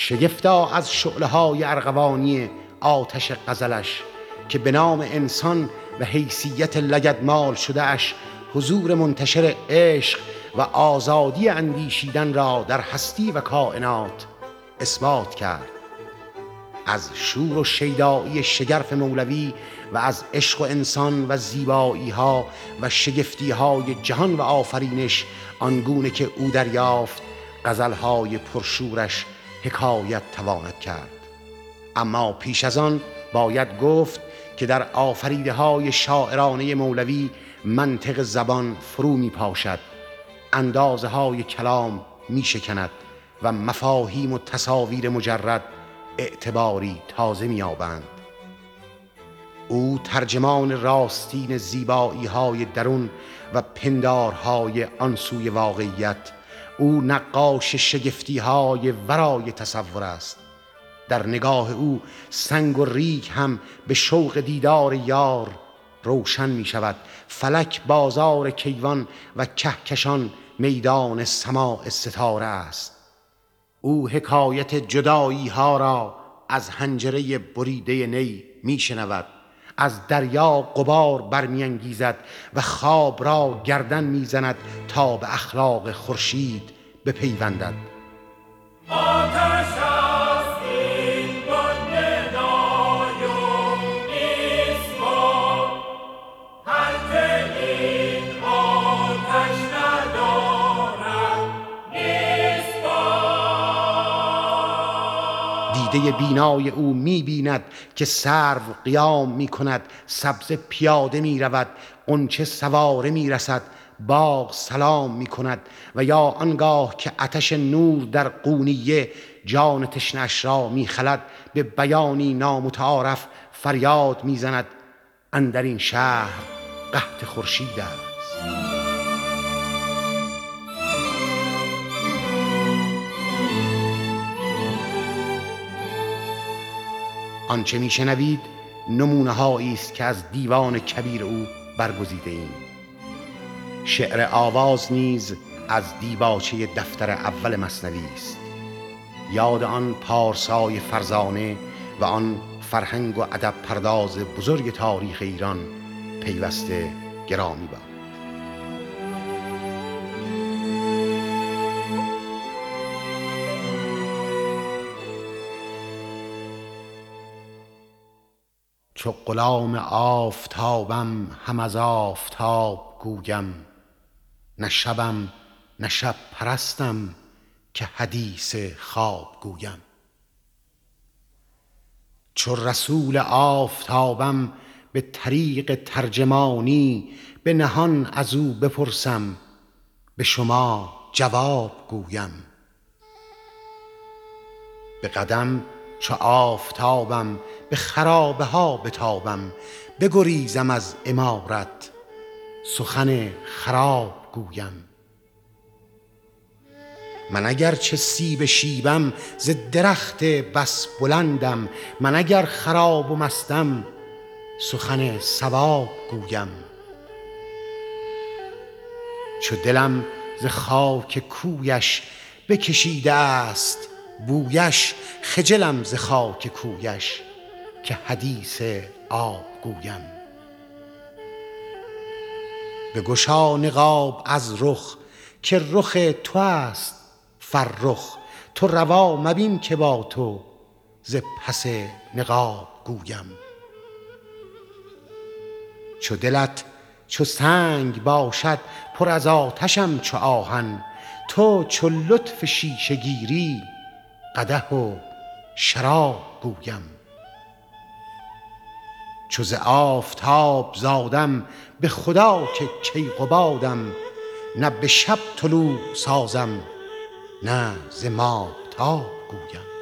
شگفتا از شعله‌های ارغوانی آتش غزلش که به نام انسان و حیثیت لگدمال شده اش حضور منتشر عشق و آزادی اندیشیدن را در هستی و کائنات اثبات کرد. از شور و شیدایی شگرف مولوی و از عشق و انسان و زیبایی ها و شگفتی های جهان و آفرینش آنگونه که او دریافت غزل های پرشورش حکایت تواند کرد. اما پیش از آن باید گفت که در آفریده های شاعرانه مولوی منطق زبان فرو می پاشد، اندازه های کلام می شکند و مفاهیم و تصاویر مجرد اعتباری تازه می یابند. او ترجمان راستین زیبایی های درون و پندارهای آن سوی واقعیت، او نقاش شگفتی های ورای تصور است. در نگاه او سنگ و ریگ هم به شوق دیدار یار روشن می شود. فلک بازار کیوان و کهکشان میدان سماع ستاره است. او حکایت جدایی ها را از حنجره بریده نی می شنود، از دریا غبار برمی انگیزد و خواب را گردن می زند تا به اخلاق خورشید بپیوندد. دیده بینای او می بیند که سرو قیام می کند، سبزه پیاده می رود، غنچه سواره می رسد، باغ سلام می کند. و یا آنگاه که آتش نور در قونیه جان تشنه‌اش را می خلد، به بیانی نامتعارف فریاد می زند اندر این شهر قحط خورشید است. آنچه میشنوید نمونه هایی است که از دیوان کبیر او برگزیده ایم. شعر آواز نیز از دیباچه دفتر اول مثنوی است. یاد آن پارسای فرزانه و آن فرهنگ و ادب پرداز بزرگ تاریخ ایران پیوسته گرامی باد. چو غلام آفتابم هم از آفتاب گویم، نه شبم نه شب پرستم که حدیث خواب گویم. چو رسول آفتابم به طریق ترجمانی، به نهان از او بپرسم به شما جواب گویم. به قدم چو آفتابم به خرابه ها بتابم، بگریزم از عمارت سخن خراب گویم. من اگر چه سیب شیبم ز درخت بس بلندم، من اگر خراب و مستم سخن صواب گویم. چو دلم ز خاک کویش بکشیده است بویش، خجلم ز خاک کویش که حدیث آب گویم. بگشا نقاب از رخ که رخ تو است فرخ، تو روا مبین که با تو ز پس نقاب گویم. چو دلت چو سنگ باشد پر از آتشم چو آهن، تو چو لطف شیشه گیری قدح و شراب گویم. چو ز آفتاب زادم به خدا که کیقبادم، نه به شب طلوع سازم نه ز ماهتاب گویم.